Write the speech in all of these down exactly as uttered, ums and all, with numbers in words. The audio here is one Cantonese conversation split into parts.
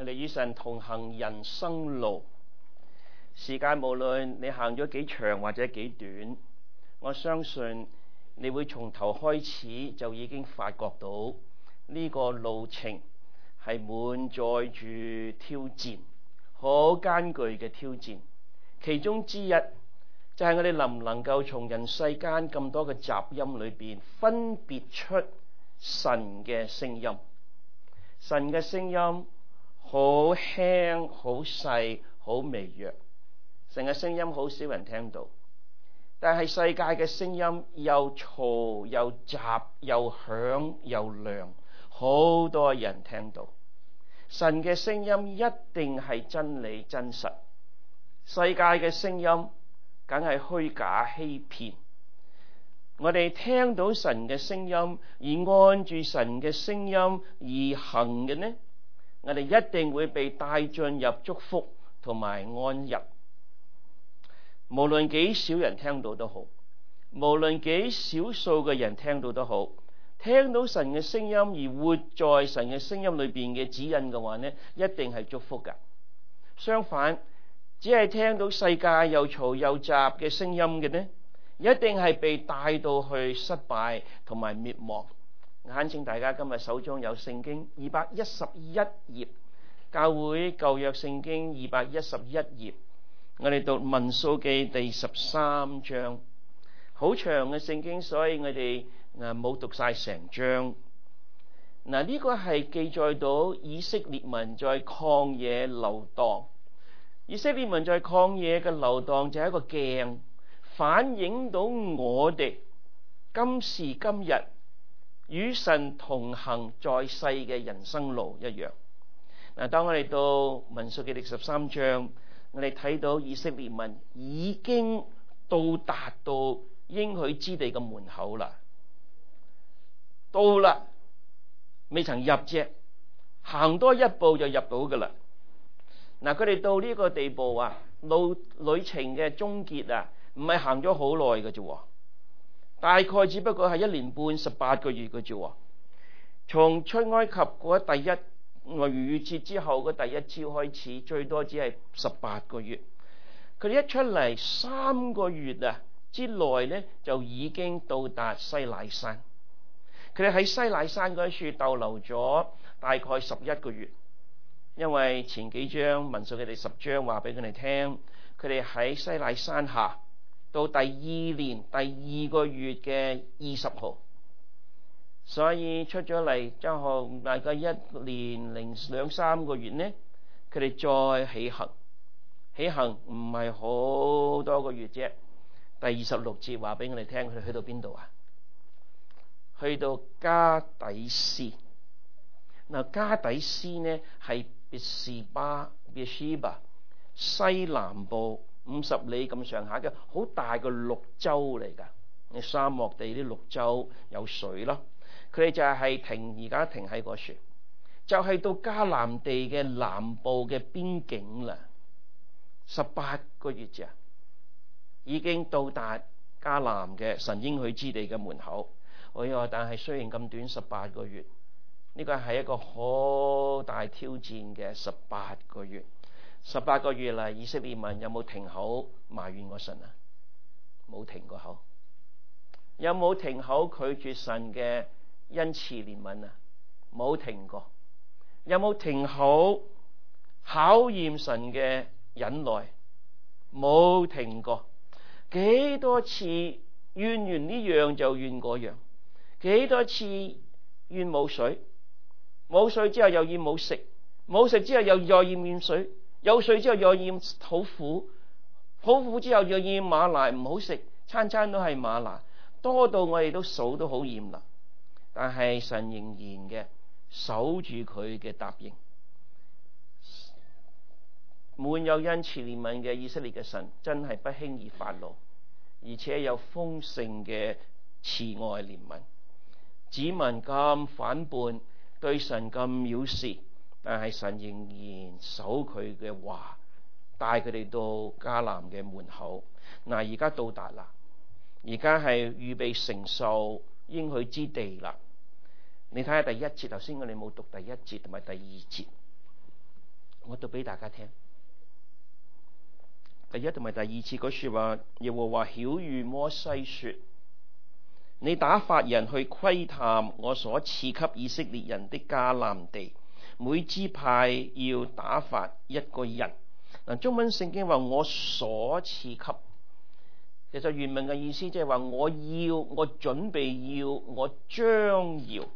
我哋與神同行人生路，時間無論你行咗幾長或者幾短，我相信你會從頭開始就已經發覺到呢個路程係滿載住挑戰，好艱巨嘅挑戰。其中之一就係我哋能唔能夠從人世間咁多嘅雜音裏邊分別出神嘅聲音。神嘅聲音好輕、好細、好微弱，神嘅聲音好少人聽到。但係世界嘅聲音又嘈又雜又響又亮，好多人聽到。神嘅聲音一定係真理真實，世界嘅聲音梗係虛假欺騙。我哋聽到神嘅聲音而按住神嘅聲音而行嘅呢，我哋一定會被帶進入祝福同埋安逸。無論幾少人聽到都好，無論幾少數嘅人聽到都好，聽到神嘅聲音而活在神嘅聲音裏邊嘅指引嘅話呢，一定係祝福㗎。相反，只係聽到世界又嘈又雜嘅聲音嘅呢，一定係被帶到去失敗同埋滅亡。懇請大家今日手中有聖經二百一十一頁，教會舊約聖經二百一十一頁，我哋讀民數記第十三章，好長嘅聖經，所以我哋誒冇讀晒成章。嗱，呢個係記載到以色列民在曠野流蕩。以色列民在曠野嘅流蕩就係一個鏡，反映到我哋今時今日與神同行在世嘅人生路一樣。嗱，當我哋到民數記第十三章，我哋睇到以色列民已經到達到應許之地嘅門口啦，到啦，未曾入啫，行多一步就入到噶啦。嗱，佢哋到呢個地步啊，路旅程嘅終結啊，唔係行咗好耐嘅啫，大概只不過係一年半十八個月嘅啫。從出埃及嗰第一逾越節之後嘅第一朝開始，最多只係十八個月。佢哋一出嚟三個月啊之內咧，就已經到達西乃山。佢哋喺西乃山嗰處逗留咗大概十一個月。因為前幾章民數記第十章話俾佢哋聽，佢哋喺西乃山下到第二年第二個月嘅二十號，所以出咗嚟之後大概一年零兩三個月呢，佢哋再起行。起行唔係好多個月啫。第二十六節話俾我哋聽，佢哋去到邊度啊？去到加底斯。嗱，加底斯呢係別是巴別是巴西南部五十里咁上下嘅好大嘅綠洲嚟㗎。沙漠地啲綠洲有水咯。佢哋就係停，而家停喺嗰處，就係到迦南地嘅南部嘅邊境啦。十八個月咋，已經到達迦南嘅神應許之地嘅門口。我話，但係雖然咁短十八個月，呢個係一個好大挑戰嘅十八個月。十八個月嚟，以色列民有冇停口埋怨過神啊？冇停過口。有冇停口拒絕神嘅恩慈憐憫啊？冇停過。有冇停口考驗神嘅忍耐？冇停過。幾多次怨完呢樣就怨嗰樣，幾多次怨冇水，冇水之後又厭冇食，冇食之後又又厭厭水，有水之後又厭好苦，好苦之後又厭嗎哪唔好食，餐餐都係嗎哪，多到我哋都數都好厭啦。但係神仍然嘅守住佢嘅答應。滿有恩慈憐憫嘅以色列嘅神真係不輕易發怒，而且有豐盛嘅慈愛憐憫。子民咁反叛，對神咁藐視，但係神仍然守佢嘅話，帶佢哋到迦南嘅門口。嗱，而家到達啦，而家係預備承受應許之地啦。你睇下第一節，頭先我哋冇讀第一節同埋第二節。 我讀俾大家聽。第一同埋第二次嗰說話，耶和華曉諭摩西說：你打發人去窺探我所賜給以色列人的迦南地，每支派要打發一個人。嗱，中文聖經話我所賜給，其實原文嘅意思即係話我要，我準備要，我將要。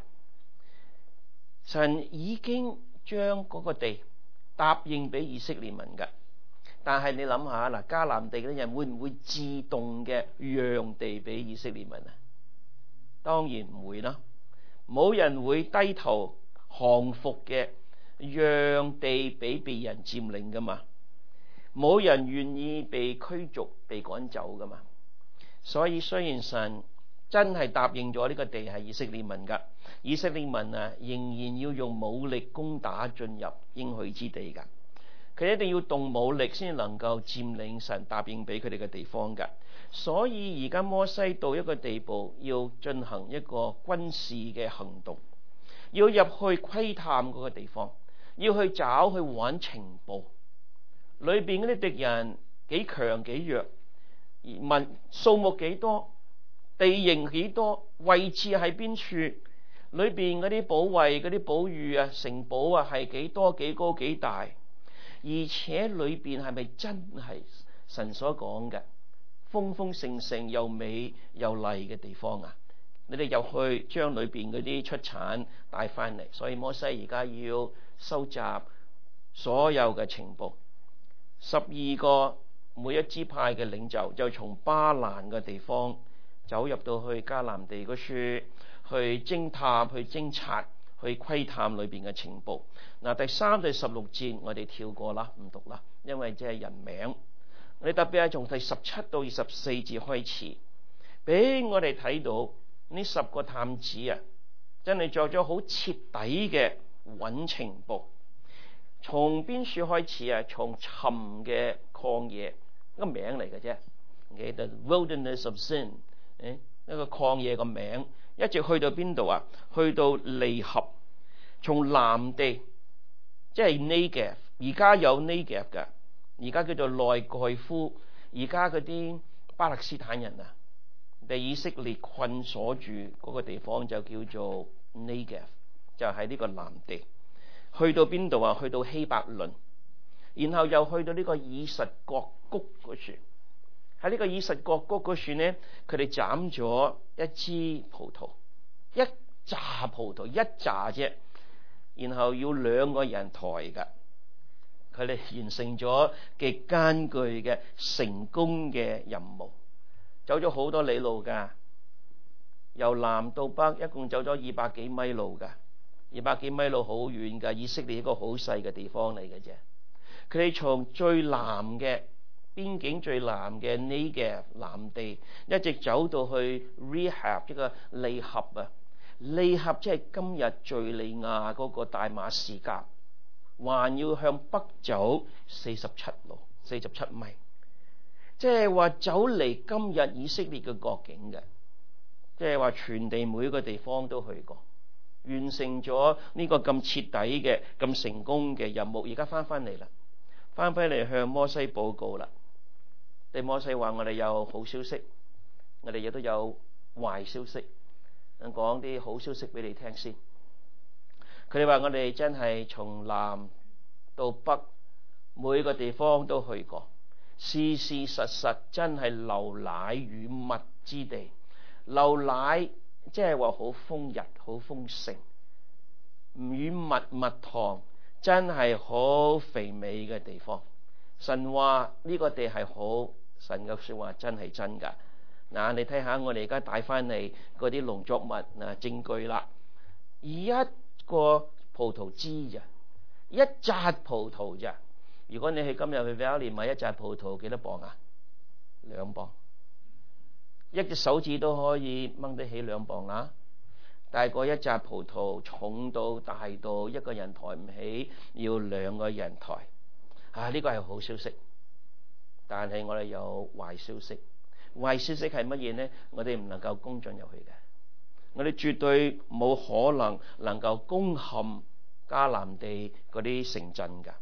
神已經將嗰個地答應俾以色列民嘅，但係你諗下嗱，迦南地嗰啲人會唔會自動嘅讓地俾以色列民啊？當然唔會啦，冇人會低頭降服嘅讓地俾別人佔領噶嘛，冇人願意被驅逐被趕走噶嘛。所以雖然神真係答應咗呢個地係以色列民噶，以色列民啊仍然要用武力攻打進入應許之地噶，佢一定要動武力先能夠佔領神答應俾佢哋嘅地方噶。所以而家摩西到一個地步，要進行一個軍事嘅行動，要入去窺探嗰個地方，要去找去揾情報，裏邊嗰啲敵人幾強幾弱，民數目幾多，地形幾多，位置喺邊處，裏邊嗰啲保衛嗰啲堡壘啊城堡啊係幾多幾高幾大，而且裏邊係咪真係神所講嘅豐豐盛盛又美又麗嘅地方啊？你哋入去將裏邊嗰啲出產帶翻嚟。所以摩西而家要收集所有嘅情報。十二個每一支派嘅領袖就從巴蘭嘅地方走入到去迦南地嗰處，去偵探、去偵察、去窺探裏邊嘅情報。嗱，第三到十六節我哋跳過啦，唔讀啦，因為即係人名。我哋特別係從第十七到二十四節開始，俾我哋睇到呢十個探子啊，真係做咗好徹底嘅揾情報。從邊處開始啊？從尋嘅曠野，一個名嚟嘅啫，記得 Wilderness of Sin， 誒，一個曠野個名，一直去到邊度啊？去到利合，從南地，即係 Negev， 而家有 Negev 嘅，而家叫做內蓋夫，而家嗰啲巴勒斯坦人啊，被以色列困鎖住嗰個地方就叫做 Negev， 就喺呢個南地。去到邊度啊？去到希伯倫，然後又去到呢個以實各谷嗰處。喺呢個以實各谷嗰處呢，佢哋斬咗一支葡萄，一紮葡萄，一紮啫，然後要兩個人抬㗎。佢哋完成咗極艱巨嘅成功嘅任務，走咗好多里路㗎，由南到北一共走咗二百幾米路㗎。二百幾米路好遠㗎，以色列一個好細嘅地方嚟嘅啫。佢哋從最南嘅邊境最南嘅呢嘅南地，一直走到去 Rehab 一個利合啊，利合即係今日敘利亞嗰個大馬士革，還要向北走四十七路，四十七米，即係話走嚟今日以色列嘅國境嘅，即係話全地每一個地方都去過。完成咗呢個咁徹底嘅咁成功嘅任務，而家翻翻嚟啦，翻返嚟向摩西報告啦。對摩西話：我哋有好消息，我哋亦都有壞消息。講啲好消息俾你聽先。佢哋話：我哋真係從南到北每個地方都去過，事事實實真係流奶與蜜之地，流奶。即係話好豐溢、好豐盛，與蜜蜜糖真係好肥美嘅地方。神話呢個地係好，神嘅說話真係真㗎。嗱，你睇下我哋而家帶翻嚟嗰啲農作物嗱證據啦，一個葡萄枝咋，一紮葡萄咋。如果你去今日去 Valley 買一紮葡萄幾多磅啊？兩磅。一隻手指都可以掹得起兩磅啦，大過一紮葡萄，重到大到一個人抬唔起，要兩個人抬。啊，呢個係好消息，但係我哋有壞消息。壞消息係乜嘢呢？我哋唔能夠攻進入去嘅，我哋絕對冇可能能夠攻陷迦南地嗰啲城鎮㗎。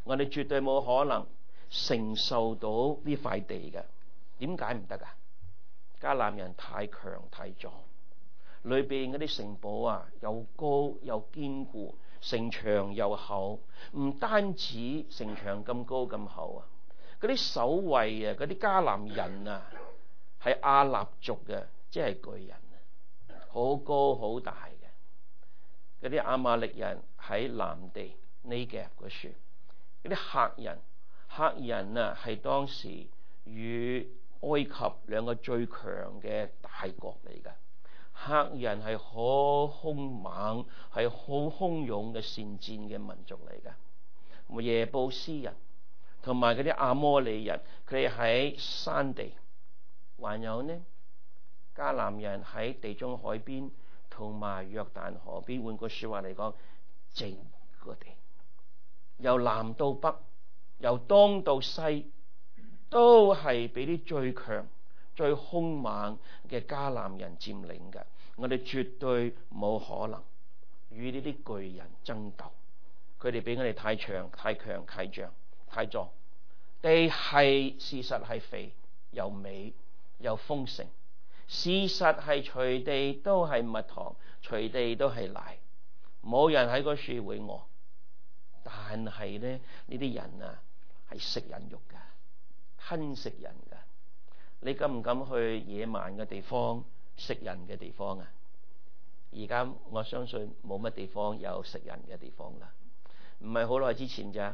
我哋絕對冇可能承受到呢塊地嘅。點解唔得啊？迦南人太強太壯，裏邊嗰啲城堡啊又高又堅固，城牆又厚，唔單止城牆咁高咁厚啊，嗰啲守衛啊，嗰啲迦南人啊係亞納族嘅，即係巨人啊，好高好大嘅。嗰啲亞瑪力人喺南地呢夾嗰處，嗰啲赫人，赫人啊係當時與埃及兩個最強嘅大國嚟㗎。赫人係好兇猛，係好洶湧嘅善戰嘅民族嚟㗎。耶布斯人同埋嗰啲亞摩利人，佢哋喺山地，還有呢迦南人喺地中海邊同埋約旦河邊。換句說話嚟講，整個地由南到北，由東到西，都係俾啲最強最兇猛嘅迦南人佔領嘅。我哋絕對冇可能與呢啲巨人爭鬥，佢哋比我哋太長太強太壯太壯。地係事實係肥又美又豐盛，事實係隨地都係蜜糖，隨地都係奶，冇人喺嗰處會餓。但係咧，呢啲人啊係食人肉噶，吞食人噶。你敢唔敢去野蠻嘅地方食人嘅地方啊？而家我相信冇乜地方有食人嘅地方啦。唔係好耐之前咋，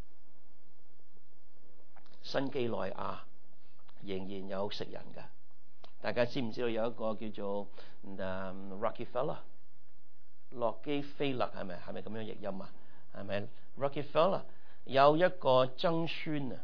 新幾內亞仍然有食人噶。大家知唔知道有一個叫做、um, Rockefeller 洛基菲勒，係咪係咪咁樣譯音啊？係咪 Rockefeller 有一個曾孫啊，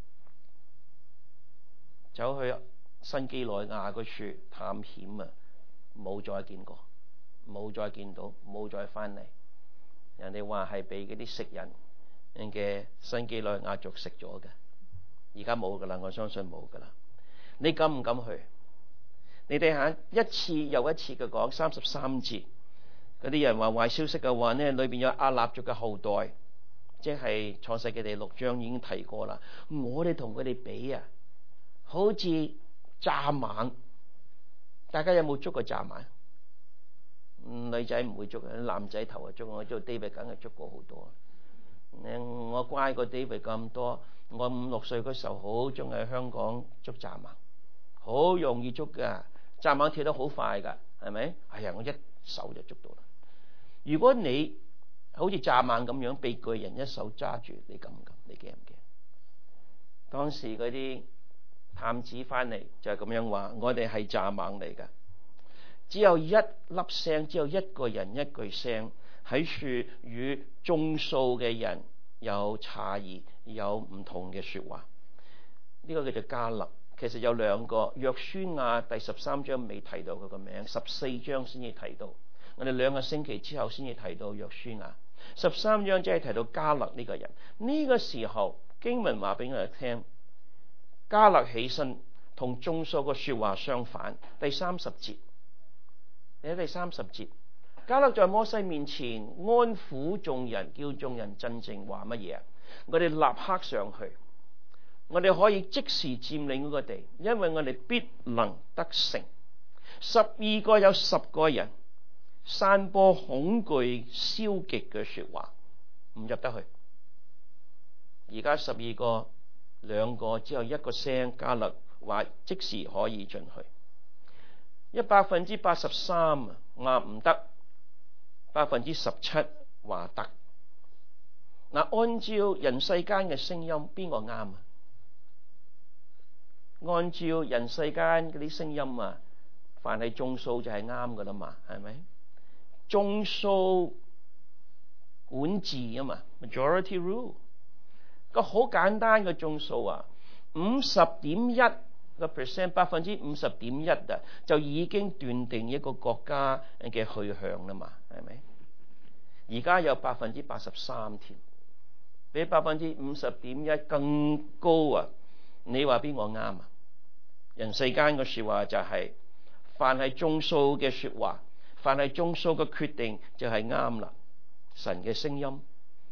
走去新幾內亞嗰處探險啊，冇再見過，冇再見到，冇再翻嚟。人哋話係俾嗰啲食人嘅新幾內亞族食咗嘅，而家冇噶啦，我相信冇噶啦。你敢唔敢去？你哋下一次又一次嘅講三十三節，嗰啲人話壞消息嘅話呢，裏邊有亞納族嘅後代，即係創世記第六章已經提過啦。我哋同佢哋比啊，好似蚱蜢。大家有冇捉過蚱蜢？女仔唔會捉，男仔頭啊捉。我做 David 梗係捉過好多。我乖過 David 咁多。我五六歲嗰時候好中意喺香港捉蚱蜢，好容易捉噶。蚱蜢跳得好快噶，係咪？哎呀，我一手就捉到啦。如果你好似蚱蜢咁樣被巨人一手揸住，你敢唔敢？你驚唔驚？當時嗰啲探子翻嚟就係咁樣話：我哋係蚱蜢嚟噶，只有一粒聲，只有一個人一句聲，喺處與眾數嘅人有差異，有唔同嘅說話。呢、這個叫做迦勒。其實有兩個，約書亞第十三章未提到佢個名，十四章先至提到。我哋兩個星期之後先至提到約書亞。十三章即係提到迦勒呢個人。呢、這個時候經文話俾我哋聽，迦勒起身同眾數個說話相反。第三十節，你睇第三十節，迦勒在摩西面前安撫眾人，叫眾人鎮靜。話乜嘢啊？我哋立刻上去。我哋可以即時佔領嗰個地，因為我哋必能得勝。十二個有十個人散播恐懼消極嘅說話，唔入得去。而家十二個兩個只有一個聲，迦勒話即時可以進去。一百分之八十三話唔得，百分之十七話得。嗱，按照人世間嘅聲音，邊個啱啊？按照人世間嗰啲聲音啊，凡係眾數就係啱噶啦嘛，係咪？眾數管治啊嘛 ，majority rule。個好簡單嘅眾數啊，五十點一個 percent， 百分之五十點一啊，就已經斷定一個國家嘅去向啦嘛，係咪？而家有百分之八十三添，比百分之五十點一更高啊！你話邊個啱啊？人世間嘅說話就係、是，凡係眾數嘅說話，凡係眾數嘅決定就係啱啦。神嘅聲音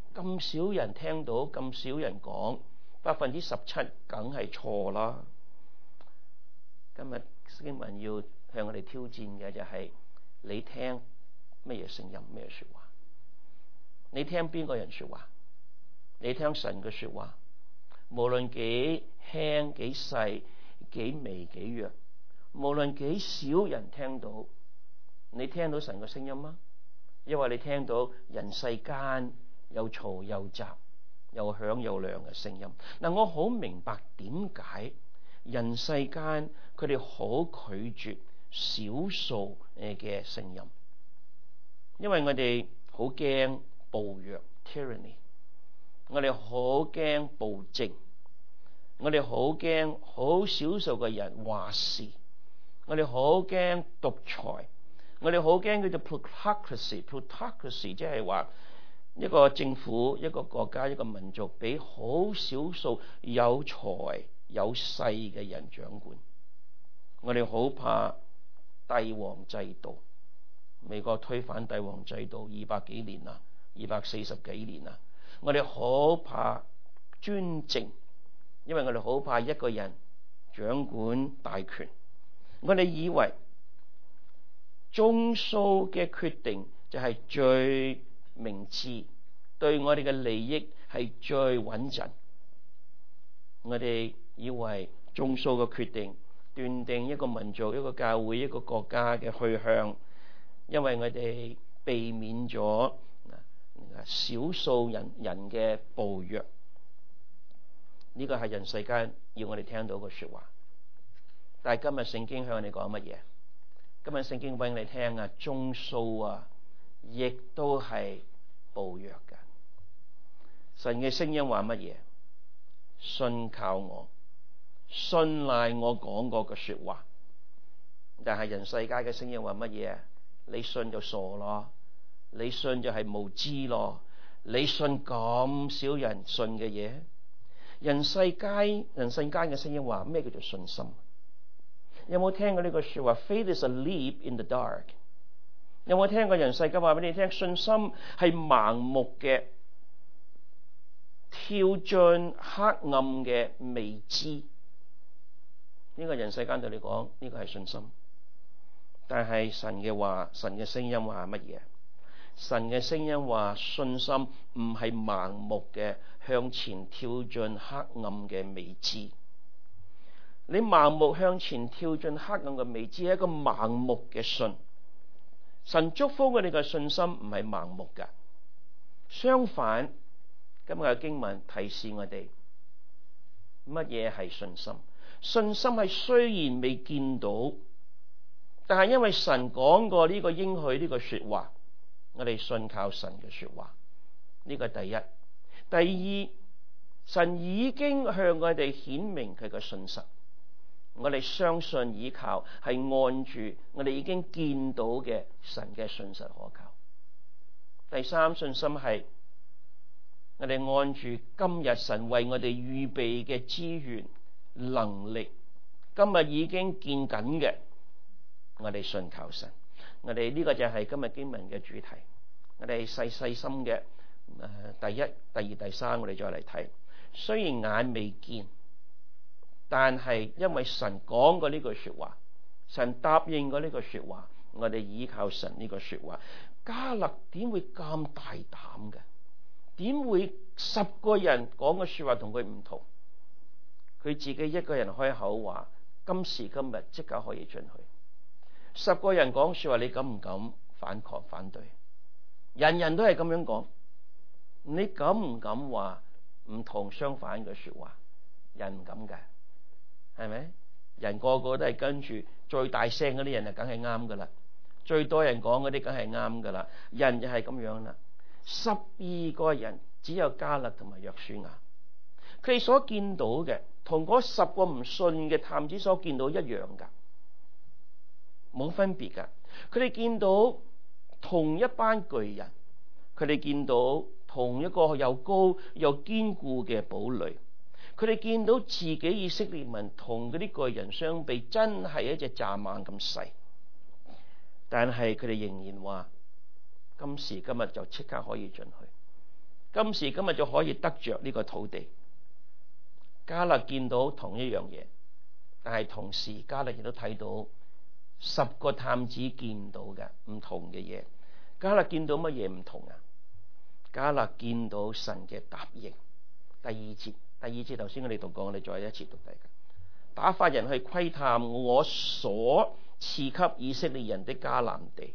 咁少人聽到，咁少人講，百分之十七梗係錯啦。今日經文要向我哋挑戰嘅就係、是、你聽乜嘢聲音，咩說話？你聽邊個人說話？你聽神嘅說話，無論幾輕幾細幾微幾弱，無論幾少人聽到，你聽到神嘅聲音嗎？因為你聽到人世間又嘈又雜又響又亮嘅聲音。嗱，我好明白點解人世間佢哋好拒絕少數誒嘅聲音，因為我哋好驚暴虐 tyranny， 我哋好驚暴政，我哋好驚好少數嘅人話事，我哋好驚獨裁，我哋好驚叫做 plutocracy plutocracy 即係話一個政府、一個國家、一個民族俾好少數有財有勢嘅人掌管。我哋好怕帝王制度，美國推翻帝王制度二百幾年啦，二百四十幾年啦。我哋好怕專政，因為我哋好怕一個人掌管大權。我哋以為眾數嘅決定就係最明智，對我哋嘅利益係最穩陣。我哋以為眾數嘅決定斷定一個民族、一個教會、一個國家嘅去向，因為我哋避免咗少數人人嘅暴虐。呢個係人世間要我哋聽到嘅說話。但係今日聖經向我哋講乜嘢？今日聖經俾我哋聽啊，眾數啊，亦都係暴虐嘅。神嘅聲音話乜嘢？信靠我，信賴我講過嘅說話。但係人世界嘅聲音話乜嘢？你信就傻咯，你信就係無知咯，你信咁少人信嘅嘢。人世間人世間嘅聲音話咩叫做信心？有冇聽過呢句說話 ？Faith is a leap in the dark。有冇聽過人世間話俾你聽？信心係盲目嘅跳進黑暗嘅未知。呢個人世間對你講，呢個係信心。但係神嘅話，神嘅聲音話乜嘢？神嘅聲音話，信心唔係盲目嘅向前跳進黑暗嘅未知。你盲目向前跳進黑暗嘅未知，係一個盲目嘅信。神祝福我哋嘅信心唔係盲目㗎，相反，今日嘅經文提示我哋乜嘢係信心？信心係雖然未見到，但係因為神講過呢個應許呢個說話，我哋信靠神嘅說話。呢個第一。第二，神已經向我哋顯明佢嘅信實。我哋相信依靠係按住我哋已經見到嘅神嘅信實可靠。第三，信心係我哋按住今日神為我哋預備嘅資源能力，今日已經見緊嘅，我哋信靠神。我哋呢個就係今日經文嘅主題。我哋細細心嘅誒，第一、第二、第三，我哋再嚟睇。雖然眼未見，但係因為神講過呢句說話，神答應過呢句說話，我哋依靠神呢個說話。迦勒點會咁大膽嘅？點會十個人講嘅說話同佢唔同？佢自己一個人開口話，今時今日即刻可以進去。十個人講說話，你敢唔敢反抗反對？人人都係咁樣講，你敢唔敢話唔同相反嘅說話？人唔敢嘅。係咪？人個個都係跟住最大聲嗰啲人就梗係啱噶啦，最多人講嗰啲梗係啱噶啦。人就係咁樣啦。十二個人只有迦勒同埋約書亞，佢哋所見到嘅同嗰十個唔信嘅探子所見到一樣噶，冇分別噶。佢哋見到同一班巨人，佢哋見到同一個又高又堅固嘅堡壘。佢哋見到自己以色列民同嗰啲巨人相比，真係一隻蚱蜢咁細。但係佢哋仍然話，今時今日就即刻可以進去。 今時今日就可以得着呢個土地。迦勒見到同一樣嘢，但係同時迦勒亦都睇到十個探子見唔到嘅唔同嘅嘢。迦勒見到乜嘢唔同啊？迦勒見到神嘅答應。第二節，第二節頭先我哋讀過，我哋再一次讀第二節。打發人去窺探我所賜給以色列人的迦南地。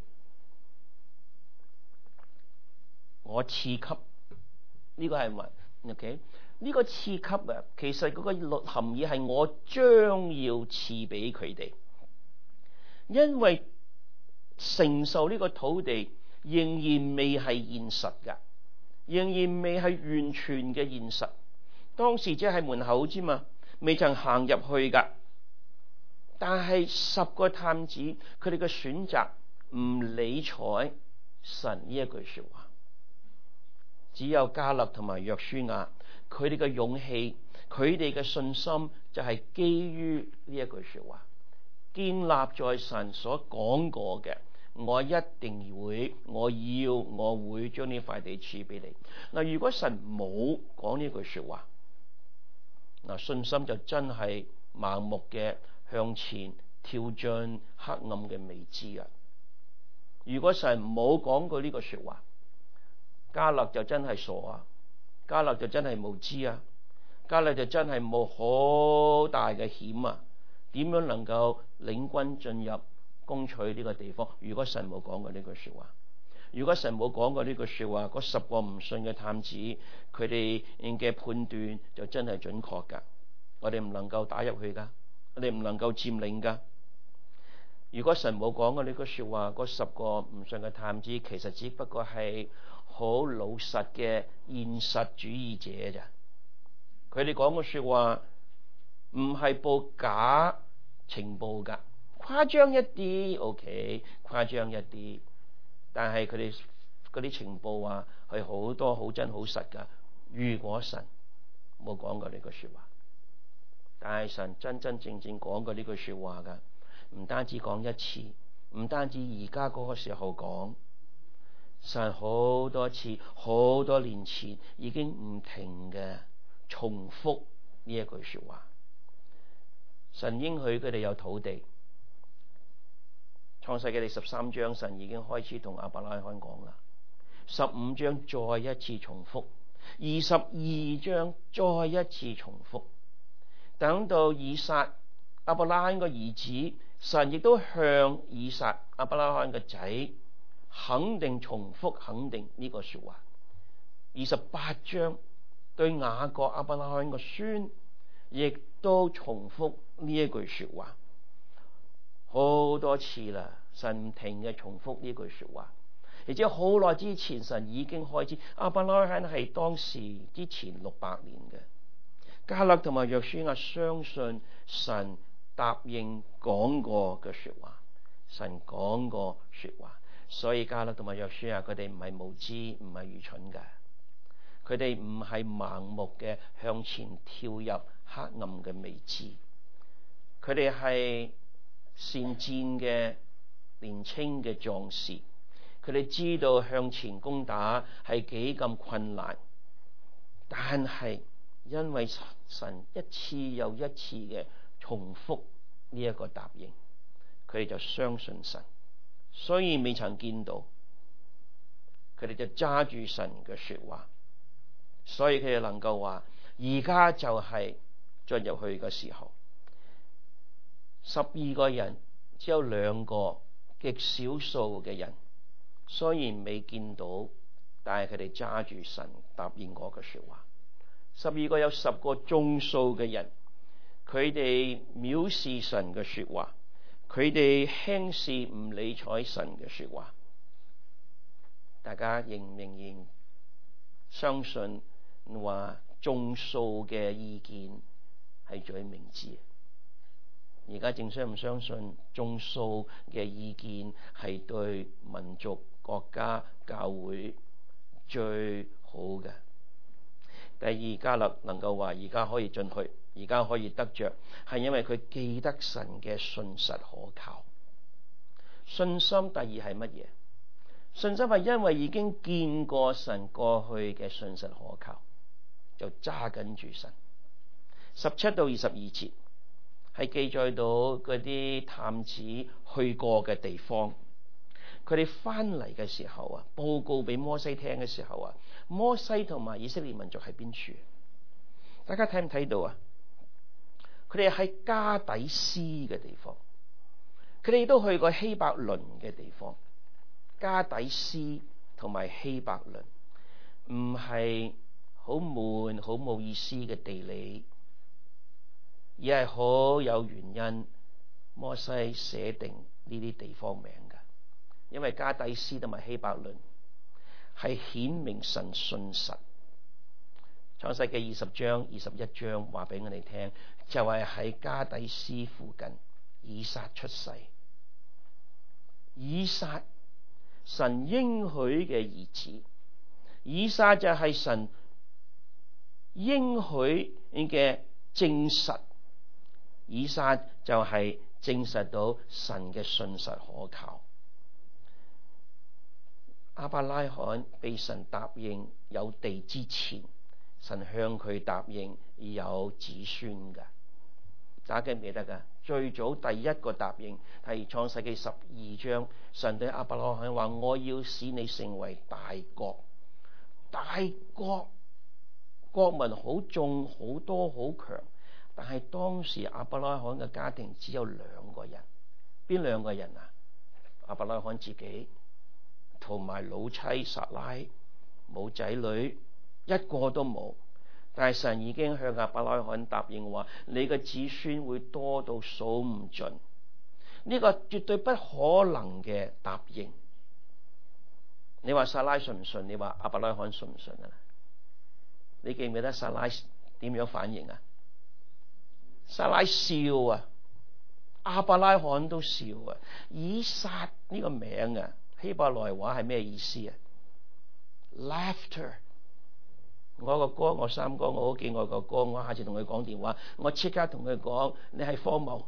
我賜給呢個係乜 ？OK， 呢個賜給啊，其實嗰個含義係我將要賜俾佢哋，因為承受呢個土地仍然未係現實㗎，仍然未係完全嘅現實。當時只係門口之嘛，未曾行入去㗎。但係十個探子佢哋嘅選擇唔理睬神呢一句說話，只有迦勒同埋約書亞，佢哋嘅勇氣，佢哋嘅信心就係基於呢一句說話，建立在神所講過嘅，我一定會，我要，我會將呢塊地賜俾你。嗱，如果神冇講呢句說話，嗱，信心就真係盲目嘅向前跳進黑暗嘅未知啊！如果神冇講過呢個說話，迦勒就真係傻啊！迦勒就真係無知啊！迦勒就真係冇好大嘅險啊！點樣能夠領軍進入攻取呢個地方？如果神冇講過呢句說話，如果神冇講過呢句說話，嗰十個唔信嘅探子，佢哋嘅判斷就真係準確噶。我哋唔能夠打入去噶，我哋唔能夠佔領噶。如果神冇講過呢句說話，嗰十個唔信嘅探子其實只不過係好老實嘅現實主義者咋。佢哋講嘅說話唔係報假情報噶，誇張一啲 OK， 誇張一啲，但係佢哋嗰啲情報啊係好多好真好實噶。如果神冇講過呢句說話，但係神真真正正講過呢句說話噶，唔單止講一次，唔單止而家嗰個時候講，神好多次，好多年前已經唔停嘅重複呢一句說話。神應許佢哋有土地。創世記第十三章，神已經開始同亞伯拉罕講啦。十五章再一次重複，二十二章再一次重複。等到以撒亞伯拉罕個兒子，神亦都向以撒亞伯拉罕個仔肯定重複肯定呢個說話。二十八章對雅各亞伯拉罕個孫，亦都重複呢一句說話。好多次啦，神唔停嘅重複呢句說話。而且好耐之前，神已經開始，亞伯拉罕係當時之前六百年嘅。迦勒同埋約書亞相信神答應講過嘅說話，神講過說話，所以迦勒同埋約書亞佢哋唔係無知，唔係愚蠢嘅，佢哋唔係盲目嘅向前跳入黑暗嘅未知，佢哋係善戰嘅年輕嘅壯士，佢哋知道向前攻打係幾咁困難，但係因為神一次又一次嘅重複呢一個答應，佢哋就相信神，雖然未曾見到，佢哋就揸住神嘅說話，所以佢哋能夠話而家就係進入去嘅時候。十二個人只有兩個極少數嘅人，雖然未見到，但係佢哋揸住神答應過嘅說話。十二個有十個眾數嘅人，佢哋藐視神嘅說話，佢哋輕視唔理睬神嘅說話。大家仍唔仍然相信話眾數嘅意見係最明智？而家正相唔相信眾數嘅意見係對民族、國家、教會最好嘅？第二，迦勒能夠話而家可以進去，而家可以得着，係因為佢記得神嘅信實可靠。信心第二係乜嘢？ 信心係因為已經見過神過去嘅信實可靠，就揸緊住神。十七到二十二節係記載到嗰啲探子去過嘅地方，佢哋翻嚟嘅時候啊，報告俾摩西聽嘅時候啊，摩西同埋以色列民族喺邊處？大家睇唔睇到啊？佢哋喺加底斯嘅地方，佢哋都去過希伯倫嘅地方。加底斯同埋希伯倫唔係好悶、好冇意思嘅地理，而係好有原因。摩西寫定呢啲地方名㗎，因為加底斯同埋希伯倫係顯明神信實。創世記二十章、二十一章話俾我哋聽，就係、是、喺加底斯附近，以撒出世。以撒，神應許嘅兒子，以撒就係神應許嘅證實，以撒就係證實到神嘅信實可靠。亞伯拉罕被神答應有地之前，神向佢答應有子孫㗎。大家記唔記得㗎？最早第一個答應係創世記十二章，神對亞伯拉罕話：我要使你成為大國，大國國民好眾好多好強。但係當時亞伯拉罕嘅家庭只有兩個人，邊兩個人啊？亞伯拉罕自己同埋老妻撒拉，冇仔女，一個都冇。但係神已經向亞伯拉罕答應話：你嘅子孫會多到數唔盡。呢個絕對不可能嘅答應。你話撒拉信唔信？你話亞伯拉罕信唔信啊？你記唔記得撒拉點樣反應啊？撒拉笑啊，亞伯拉罕都笑啊。以撒呢個名啊，希伯來話係咩意思啊？ Laughter。我個哥，我三哥，我好記我個哥，我下次同佢講電話，我即刻同佢講：你係荒謬，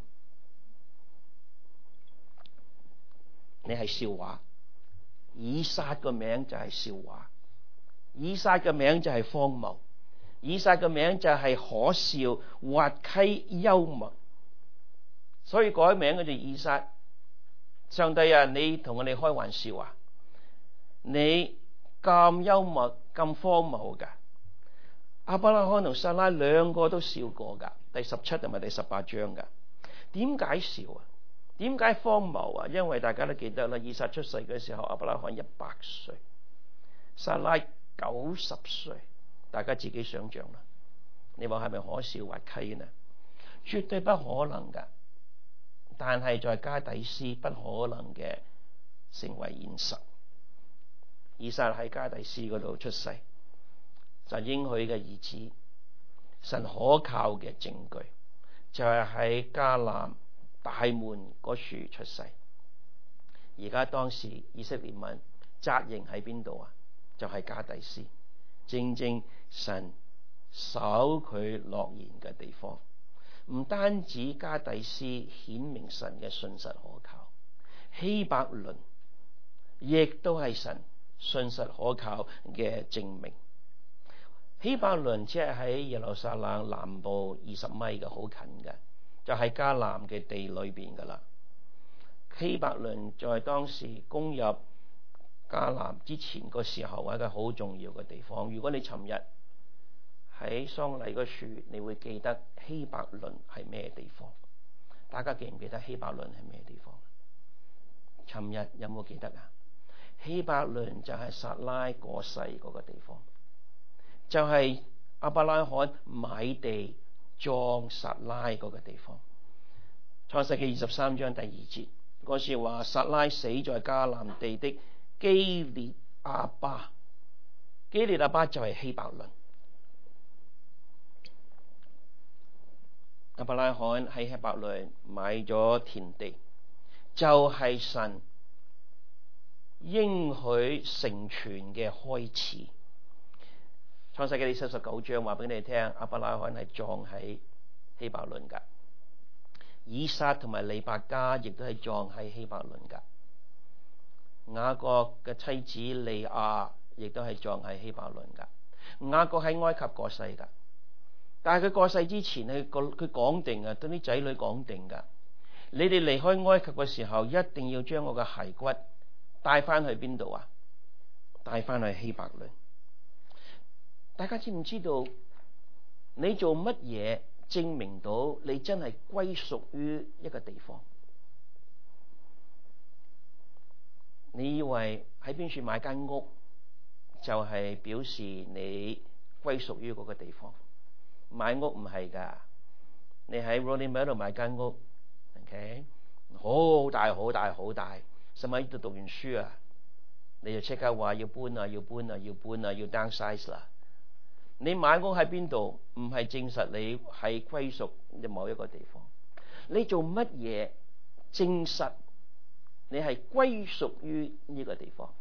你係笑話。以撒個名就係笑話，以撒嘅名就係荒謬，以撒嘅名就係可笑、滑稽、幽默，所以改名嘅就以撒。上帝啊，你同我哋開玩笑啊？你咁幽默、咁荒謬㗎？亞伯拉罕同撒拉兩個都笑過㗎，第十七同埋第十八章㗎。點解笑啊？點解荒謬啊？因為大家都記得啦，以撒出世嘅時候，亞伯拉罕一百歲，撒拉九十歲，大家自己想象啦。你話係咪可笑滑稽呢？絕對不可能㗎。但係在加底斯不可能嘅成為現實。以撒喺加底斯嗰度出世。神應許嘅兒子，神可靠嘅證據，就係喺迦南大門嗰處出世。而家當時以色列民紮營喺邊度啊？就係、是、加底斯，正正神守佢諾言嘅地方。唔單止加底斯顯明神嘅信實可靠，希伯倫亦都係神信實可靠嘅證明。希伯倫只係喺耶路撒冷南部二十米嘅，好近嘅，就喺迦南嘅地裏邊噶啦。希伯倫在當時攻入迦南之前個時候，係一個好重要嘅地方。如果你尋日喺喪禮嗰處，你會記得希伯倫係咩地方？大家記唔記得希伯倫係咩地方？尋日有冇記得啊？希伯倫就係撒拉過世嗰個地方。就係亞伯拉罕買地葬撒拉嗰個地方。創世記二十三章第二節嗰時話，撒拉死在迦南地的基列亞巴。基列亞巴就係希伯倫。亞伯拉罕喺希伯倫買咗田地，就係、是、神應許成全嘅開始。創世記第四十九章話俾你聽，亞伯拉罕係葬喺希伯倫噶，以撒同埋利百加亦都係葬喺希伯倫噶。 雅各嘅妻子利亞亦都係葬喺希伯倫噶。雅各喺埃及過世噶，但係佢過世之前咧，佢佢講定啊，對啲仔女講定噶，你哋離開埃及嘅時候，一定要將我嘅骸骨帶翻去邊度啊？帶翻去希伯倫。大家知唔知道？你做乜嘢證明到你真係歸屬於一個地方？你以為喺邊處買間屋就係表示你歸屬於嗰個地方？買屋唔係噶，你喺 Rolling Meadow 買間屋 ，OK， 好大好大好大，甚至喺度讀完書啊，你就即刻話要搬啊要搬啊要搬啊要 downsize 啦。你買屋喺邊度？唔係證實你係歸屬某一個地方。你做乜嘢證實你係歸屬於呢個地方？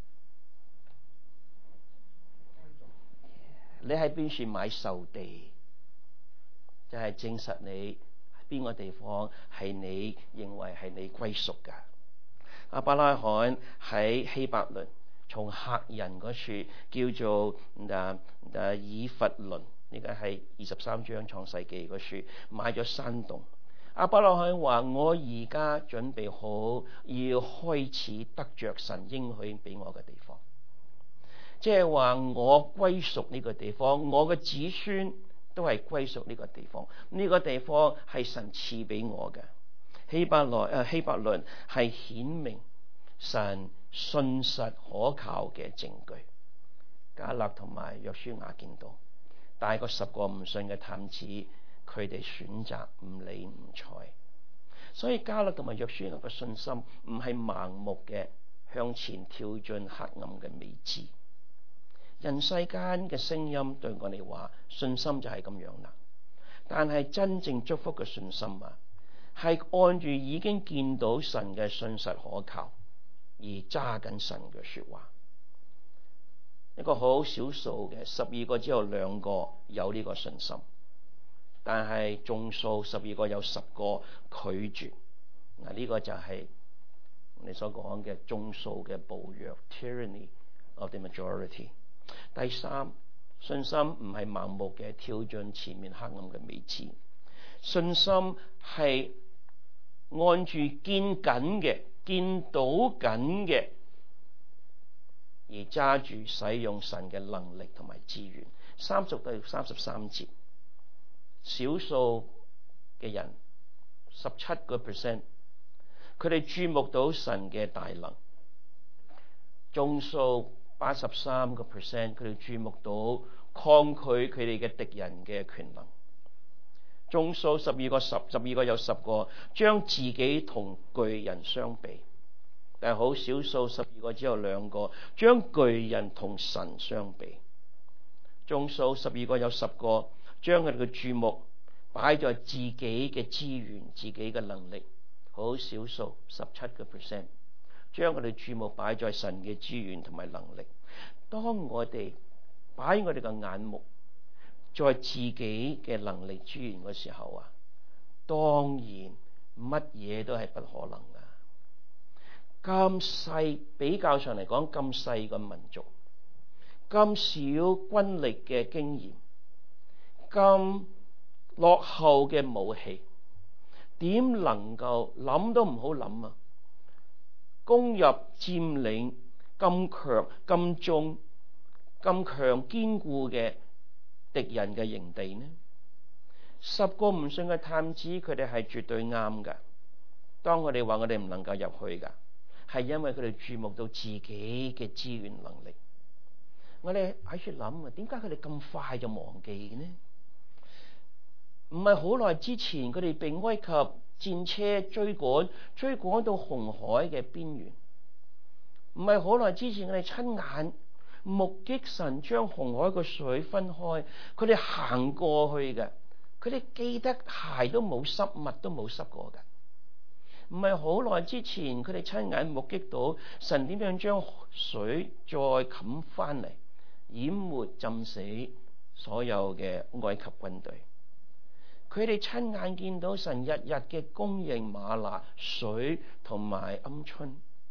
你喺邊處買受地，就係證實你邊個地方係你認為係你歸屬㗎。亞伯拉罕喺希伯倫，從赫人嗰處叫做誒誒以弗倫，呢個係二十三章創世記嗰處買咗山洞。亞伯拉罕話：我而家準備好要開始得着神應許俾我嘅地方，即係話我歸屬呢個地方，我嘅子孫都係歸屬呢個地方。呢、這個地方係神賜俾我嘅。希伯來誒希伯倫係顯明神信實可靠嘅證據。迦勒同埋約書亞見到，但係個十個唔信嘅探子，佢哋選擇唔理唔睬。所以迦勒同埋約書亞嘅信心唔係盲目嘅向前跳進黑暗嘅未知。人世間嘅聲音對我哋話，信心就係咁樣啦。但係真正祝福嘅信心啊，係按住已經見到神嘅信實可靠而揸緊神嘅說話。一個好少數嘅十二個只有兩個有呢個信心，但係眾數十二個有十個拒絕。嗱，呢個就係你所講嘅眾數嘅暴虐 （tyranny of the majority）。第三，信心唔係盲目嘅跳進前面黑暗嘅未知，信心係按住見緊嘅、見到緊嘅而揸住使用神嘅能力同埋資源。三十到三十三節，少數嘅人十七個 percent， 佢哋注目到神嘅大能；眾數八十三個 percent， 佢哋注目到抗拒佢哋嘅敵人嘅權能。眾數十二個十十二個有十個將自己同巨人相比，但係好少數十二個只有兩個將巨人同神相比。眾數十二個有十個將佢哋嘅注目擺在自己嘅資源、自己嘅能力。好少數十七個 percent。將我哋注目擺在神嘅資源同埋能力。當我哋擺我哋嘅眼目在自己嘅能力資源嘅時候啊，當然乜嘢都係不可能噶。咁細，比較上嚟講咁細個民族，咁少軍力嘅經驗，咁落後嘅武器，點能夠諗都唔好諗啊！攻入佔領咁強咁重咁強堅固嘅敵人嘅營地呢？十個唔信嘅探子，佢哋係絕對啱㗎。當我哋話我哋唔能夠入去㗎，係因為佢哋注目到自己嘅資源能力。我哋喺處諗啊，點解佢哋咁快就忘記嘅呢？唔係好耐之前，佢哋被埃及戰車追趕，追趕到紅海嘅邊緣。唔係好耐之前，我哋親眼目擊神將紅海嘅水分開，佢哋行過去嘅，佢哋記得鞋都冇濕，襪都冇濕過嘅。唔係好耐之前，佢哋親眼目擊到神點樣將水再冚翻嚟，淹沒浸死所有嘅埃及軍隊。佢哋親眼見到神日日嘅供應嗎哪水同埋鵪鶉，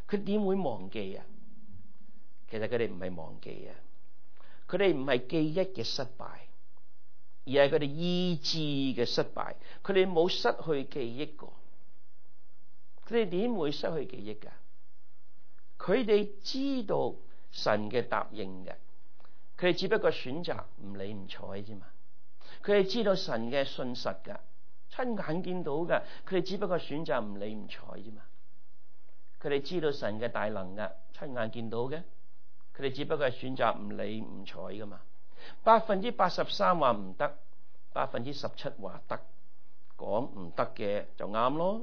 佢點會忘記啊？其實佢哋唔係忘記啊，佢哋唔係記憶嘅失敗，而係佢哋意志嘅失敗。佢哋冇失去記憶過，佢哋點會失去記憶㗎？佢哋知道神嘅答應嘅，佢哋只不過選擇唔理唔睬啫嘛。佢哋知道神嘅信實㗎，親眼見到㗎，佢哋只不過選擇唔理唔睬啫嘛。佢哋知道神嘅大能㗎，親眼見到嘅，佢哋只不過係選擇唔理唔睬㗎嘛。百分之八十三話唔得，百分之十七話得，講唔得嘅就啱咯。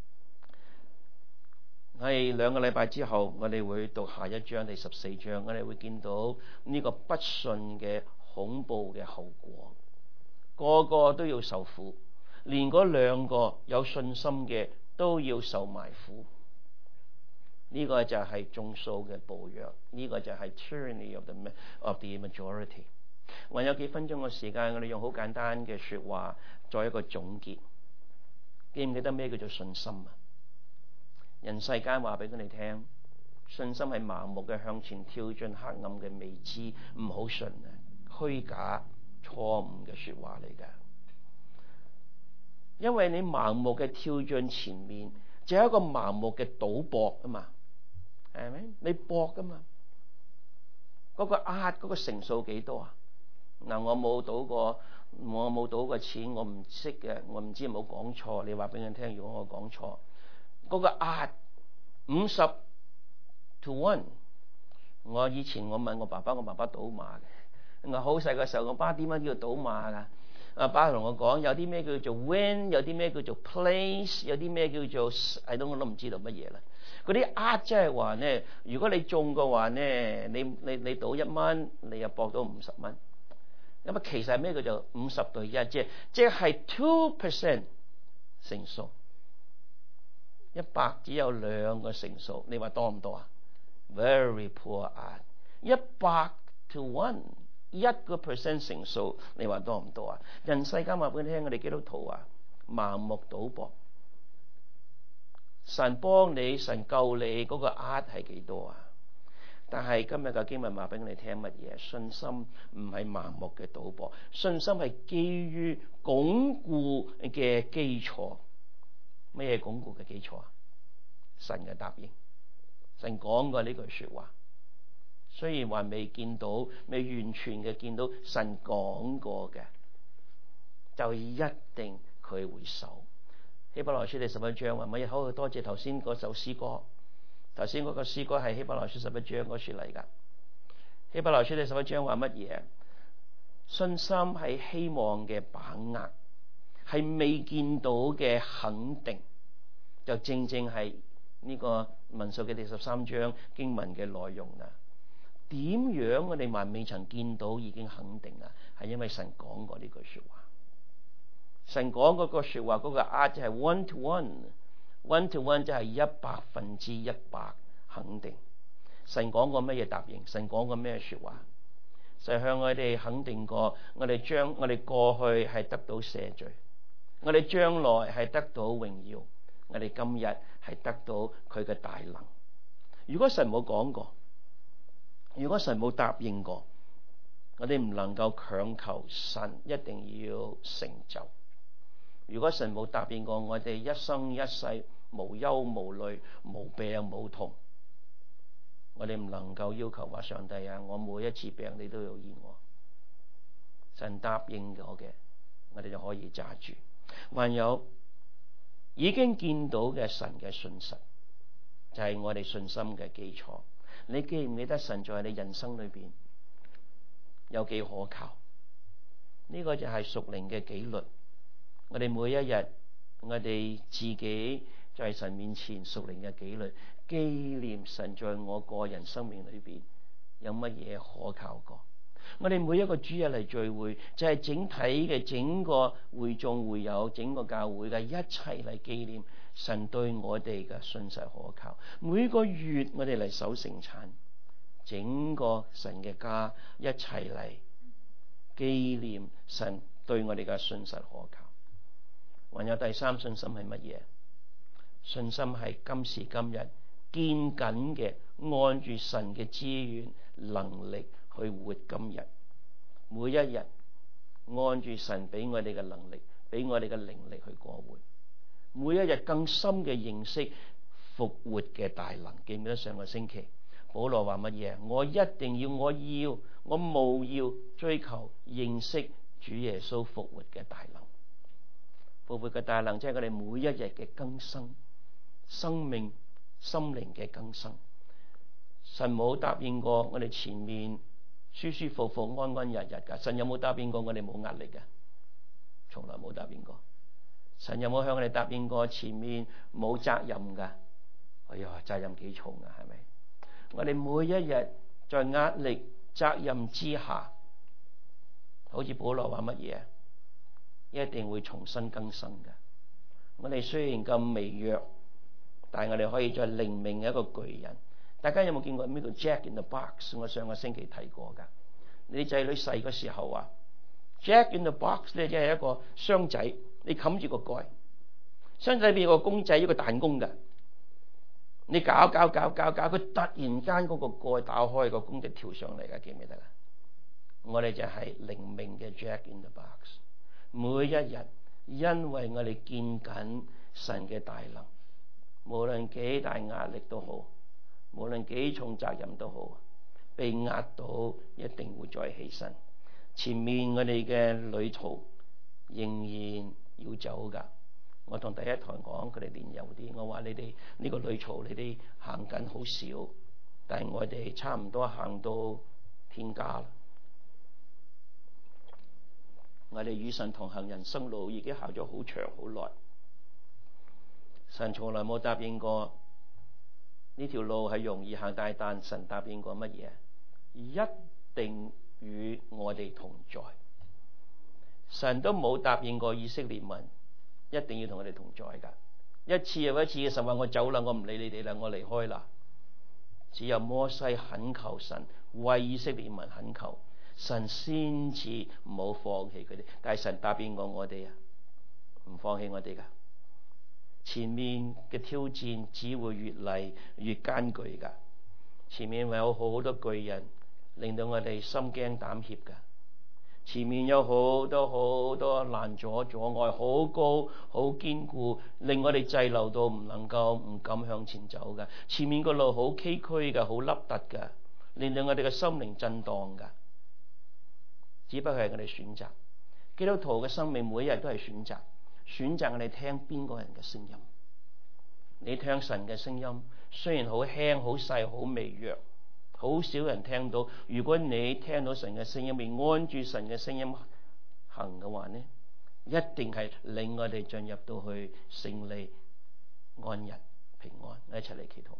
係兩個禮拜之後，我哋會讀下一章第十四章，我哋會見到呢個不信嘅恐怖嘅後果，個個都要受苦，連嗰兩個有信心嘅都要受埋苦。呢、這個就係眾數嘅暴虐，呢、這個就係 tyranny of the of the majority。還有幾分鐘嘅時間，我哋用好簡單嘅說話作一個總結。記唔記得咩叫做信心啊？人世間話俾佢哋聽，信心係盲目嘅向前跳進黑暗嘅未知，唔好信啊！虛假、錯誤嘅說話嚟㗎。因為你盲目嘅跳進前面，就係一個盲目嘅賭博啊嘛，係咪？你博㗎嘛？嗰個壓嗰個成數幾多啊？嗱，我冇賭過，我冇賭過錢，我唔識嘅，我唔知有冇講錯。你話俾人聽，如果我講錯。嗰個壓五十 to one， 我以前我問我爸爸，我爸爸賭馬嘅。我好細個時候，我爸點解叫賭馬㗎？阿爸同我講，有啲咩叫做 win， 有啲咩叫做 place， 有啲咩叫做係都我都唔知道乜嘢啦。嗰啲壓即係話咧，如果你中嘅話咧，你你你賭一蚊，你又博到五十蚊。咁啊，其實係咩叫做五十對一？即係即係 two percent 成數。一百只有兩個成數，你話多唔多啊 ？Very poor art。一百 to one， 一個 percent 成數，你話多唔多啊？人世間話俾你聽，我哋基督徒啊，盲目賭博。神幫你，神救你，嗰個 art 係幾多啊？但係今日嘅經文話俾我哋聽乜嘢？信心唔係盲目嘅賭博，信心係基於鞏固嘅基礎。咩嘢鞏固嘅基礎啊？神嘅答應，神講過呢句說話，雖然還未見到，未完全嘅見到神講過嘅，就一定佢會守。希伯來書第十一章話乜嘢？好多謝頭先嗰首詩歌，頭先嗰個詩歌係希伯來書十一章嗰處嚟噶。希伯來書第十一章話乜嘢？信心係希望嘅把握，係未見到嘅肯定，就正正係呢個民數嘅第十三章經文嘅內容啦。點樣我哋還未曾見到已經肯定啦？係因為神講過呢句說話。神講嗰個說話，嗰個壓就係 one to one，one to one 就係一百分之一百肯定。神講過乜嘢答應？神講過咩說話？就向我哋肯定過，我哋將我哋過去係得到赦罪，我哋將來係得到榮耀，我哋今日係得到佢嘅大能。如果神冇講過，如果神冇答應過，我哋唔能夠強求神一定要成就。如果神冇答應過我哋一生一世無憂無慮、無病無痛，我哋唔能夠要求話上帝啊，我每一次病你都要醫我。神答應咗嘅，我哋就可以揸住。還有已經見到嘅神嘅信實，就係我哋信心嘅基礎。你記唔記得神在你人生裏邊有幾可靠？呢個就係屬靈嘅紀律。我哋每一日，我哋自己在神面前屬靈嘅紀律，紀念神在我個人生命裏邊有乜嘢可靠過。我哋每一個主日嚟聚會，就係整體嘅整個會眾會友、整個教會嘅一齊嚟紀念神對我哋嘅信實可靠。每個月我哋嚟守聖餐，整個神嘅家一齊嚟紀念神對我哋嘅信實可靠。還有第三，信心係乜嘢？信心係今時今日堅緊嘅按住神嘅資源能力去活今日，每一日按住神俾我哋嘅能力，俾我哋嘅靈力去過活，每一日更深嘅認識復活嘅大能。記唔記得上個星期保羅話乜嘢？我一定要，我要，我務要追求認識主耶穌復活嘅大能。復活嘅大能即係我哋每一日嘅更新，生命心靈嘅更新。神冇答應過我哋前面舒舒服服安安逸逸噶，神有冇答應過我哋冇壓力噶？從來冇答應過。神有冇向我哋答應過前面冇責任噶？哎呀，責任幾重啊，係咪？我哋每一日在壓力責任之下，好似保羅話乜嘢？一定會重新更新嘅。我哋雖然咁微弱，但係我哋可以在靈命嘅一個巨人。大家有冇見過咩叫 Jack in the Box？ 我上個星期提過噶。你仔女細嘅時候啊 ，Jack in the Box 咧，即係一個箱仔，你冚住個蓋，箱仔裏邊有個公仔，一個彈弓噶。你搞搞搞搞搞，佢突然間嗰個蓋打開，個公仔跳上嚟噶，記唔記得啊？我哋就係靈命嘅 Jack in the Box。每一日，因為我哋見緊神嘅大能，無論幾大壓力都好，無論幾重責任都好，被壓到一定會再起身。前面我哋嘅旅途仍然要走噶。我同第一台講，佢哋年幼啲，我話你哋呢個旅途你哋行緊好少，但係我哋差唔多行到天家啦。我哋與神同行人生路已經行咗好長好耐，神從來冇答應過呢條路係容易行，但係神答應過乜嘢？一定與我哋同在。神都冇答應過以色列民一定要同我哋同在噶。一次又一次嘅神話我走啦，我唔理你哋啦，我離開啦。只有摩西懇求神，為以色列民懇求，神先至唔好放棄佢哋。但係神答應過我哋啊，唔放棄我哋噶。前面嘅挑戰只會越嚟越艱巨噶，前面會有好多巨人令到我哋心驚膽怯噶，前面有好多好多攔阻阻礙，好高好堅固，令我哋滯留到唔能夠唔敢向前走噶。前面個路好崎嶇噶，好凹凸噶，令到我哋嘅心靈震盪噶。只不過係我哋選擇。基督徒嘅生命每一日都係選擇，選擇我哋聽邊個人嘅聲音。你聽神嘅聲音，雖然好輕好細好微弱，好少人聽到。如果你聽到神嘅聲音，並按住神嘅聲音行嘅話呢，一定係令我哋進入到去勝利、安逸、平安。一齊嚟祈禱。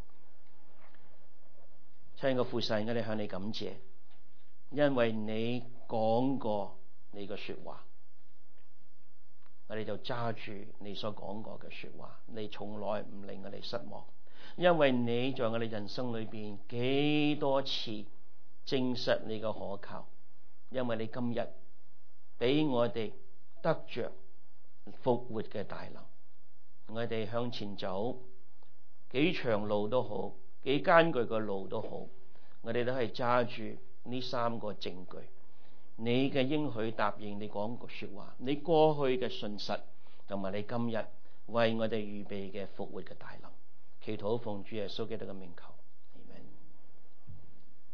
親愛嘅父神，我哋向你感謝，因為你講過你嘅說話，我哋就揸住你所講過嘅說話，你從來唔令我哋失望。因為你在我哋人生裏邊幾多次證實你嘅可靠，因為你今日俾我哋得着復活嘅大能，我哋向前走，幾長路都好，幾艱巨嘅路都好，我哋都係揸住呢三個證據。你嘅應許答應，你講個說話，你過去嘅信實，同埋你今日為我哋預備嘅復活嘅大能。祈禱奉主耶穌基督嘅名求。